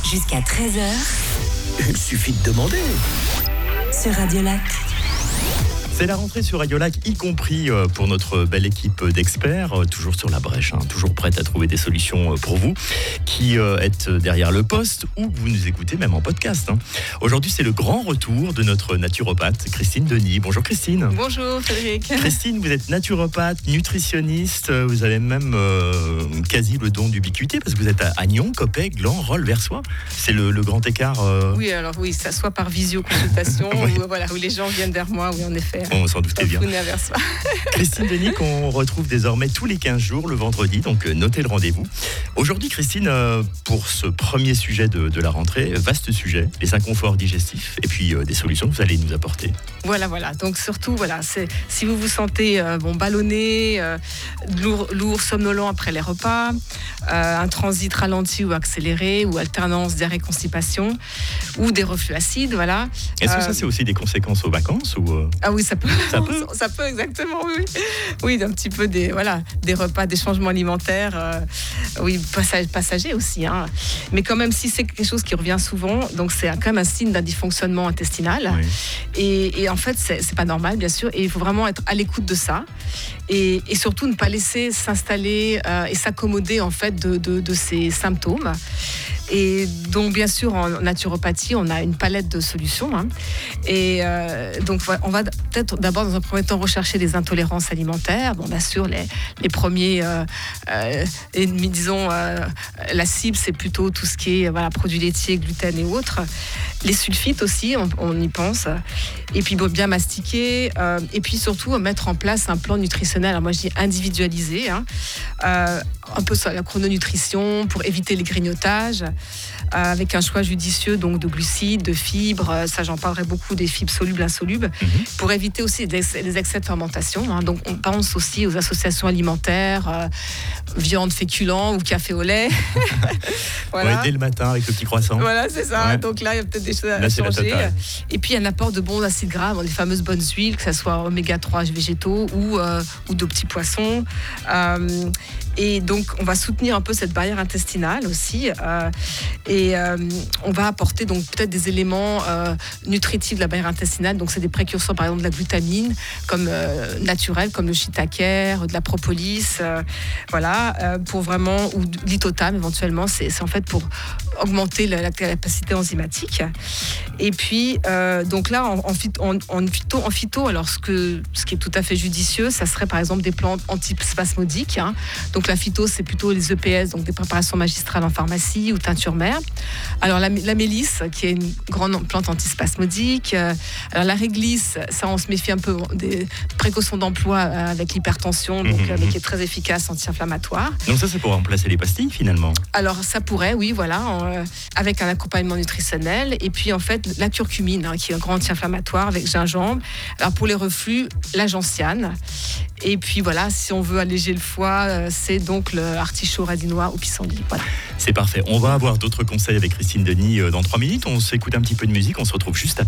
Jusqu'à 13h. Il suffit de demander. Sur Radio Lac. C'est la rentrée sur Radio Lac, y compris pour notre belle équipe d'experts, toujours sur la brèche, toujours prête à trouver des solutions pour vous, qui êtes derrière le poste ou vous nous écoutez même en podcast. Aujourd'hui, c'est le grand retour de notre naturopathe, Christine Denis. Bonjour Christine. Bonjour Frédéric. Christine, vous êtes naturopathe, nutritionniste, vous avez même quasi le don d'ubiquité parce que vous êtes à Agnon, Coppet, Gland, Rolle, Versoix. C'est le grand écart. Oui, ça soit par visioconsultation Oui. ou les gens viennent vers moi, oui en effet. On s'en doutait bien. Christine Denis, qu'on retrouve désormais tous les 15 jours le vendredi, donc notez le rendez-vous. Aujourd'hui, Christine, pour ce premier sujet de la rentrée, vaste sujet, les inconforts digestifs et puis des solutions que vous allez nous apporter. Voilà. Donc surtout, si vous vous sentez ballonné, lourd, somnolent après les repas, un transit ralenti ou accéléré, ou alternance diarrhée-constipation, ou des reflux acides, voilà. Est-ce que ça, c'est aussi des conséquences aux vacances ou Ah oui, ça peut. Ça peut Exactement, oui. Oui, un petit peu des repas, des changements alimentaires, passagers aussi. Mais quand même, si c'est quelque chose qui revient souvent, donc c'est quand même un signe d'un dysfonctionnement intestinal. Oui. Et en fait, c'est pas normal, bien sûr. Et il faut vraiment être à l'écoute de ça. Et surtout, ne pas laisser s'installer et s'accommoder, en fait, de ces symptômes. Et donc, bien sûr, en naturopathie, on a une palette de solutions. Et donc, on va peut-être d'abord, dans un premier temps, rechercher les intolérances alimentaires. Bon, bien sûr, les premiers, disons, la cible, c'est plutôt tout ce qui est produits laitiers, gluten et autres. Les sulfites aussi, on y pense. Et puis, bien mastiquer. Et puis, surtout, mettre en place un plan nutritionnel. Alors, moi, je dis individualisé. Un peu sur la chrononutrition pour éviter les grignotages. Avec un choix judicieux donc de glucides, de fibres, ça j'en parlerai beaucoup, des fibres solubles, insolubles, pour éviter aussi les excès de fermentation. Donc on pense aussi aux associations alimentaires, viande, féculents ou café au lait. Voilà. Ouais, dès le matin avec le petit croissant. Voilà, c'est ça. Ouais. Donc là, il y a peut-être des choses à là, changer. Et puis un apport de bons acides gras, les fameuses bonnes huiles, que ce soit oméga 3 végétaux ou de petits poissons. Et donc, on va soutenir un peu cette barrière intestinale aussi. On va apporter donc peut-être des éléments nutritifs de la barrière intestinale. Donc, c'est des précurseurs, par exemple, de la glutamine, comme naturelle, comme le shiitake, de la propolis, pour vraiment, ou de l'itotame éventuellement. C'est en fait pour augmenter la capacité enzymatique. Et puis, donc là, en phyto, alors ce qui est tout à fait judicieux, ça serait par exemple des plantes antispasmodiques. Donc la phyto, c'est plutôt les EPS, donc des préparations magistrales en pharmacie ou teinture mère. Alors la mélisse, qui est une grande plante antispasmodique. Alors la réglisse, ça on se méfie un peu des précautions d'emploi avec l'hypertension, donc mais qui est très efficace, anti-inflammatoire. Donc ça, c'est pour remplacer les pastilles finalement. Alors ça pourrait, oui, avec un accompagnement nutritionnel. Et puis en fait, la curcumine, qui est un grand anti-inflammatoire avec gingembre. Alors pour les reflux, la gentiane. Et puis si on veut alléger le foie, c'est donc le artichaut radinois ou pissenlit. Voilà. C'est parfait. On va avoir d'autres conseils avec Christine Denis dans 3 minutes. On s'écoute un petit peu de musique. On se retrouve juste après.